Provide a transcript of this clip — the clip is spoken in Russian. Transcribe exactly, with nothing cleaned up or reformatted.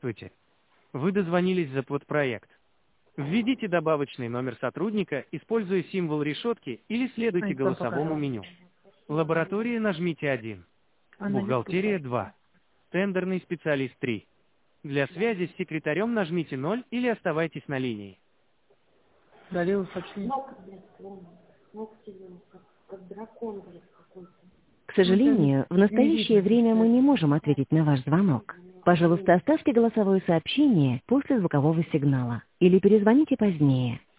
Здравствуйте. Вы дозвонились за подпроект. Введите добавочный номер сотрудника, используя символ решетки, или следуйте голосовому меню. Лаборатория нажмите один. Бухгалтерия два. Тендерный специалист три. Для связи с секретарем нажмите ноль или оставайтесь на линии. Дарил сообщение. К сожалению, в настоящее время мы не можем ответить на ваш звонок. Пожалуйста, оставьте голосовое сообщение после звукового сигнала или перезвоните позднее.